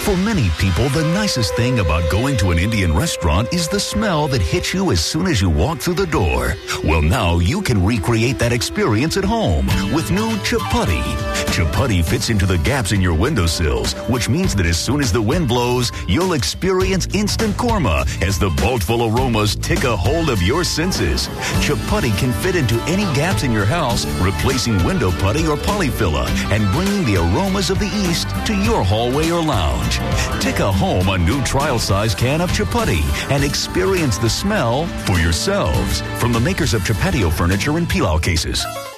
For many people, the nicest thing about going to an Indian restaurant is the smell that hits you as soon as you walk through the door. Well, now you can recreate that experience at home with new Chapati. Chapati fits into the gaps in your windowsills, which means that as soon as the wind blows, you'll experience instant korma as the boatful aromas take a hold of your senses. Chapati can fit into any gaps in your house, replacing window putty or polyfilla and bringing the aromas of the East to your hallway or lounge. Take home a new trial-size can of Chapati and experience the smell for yourselves from the makers of Chapatio furniture and Pilau cases.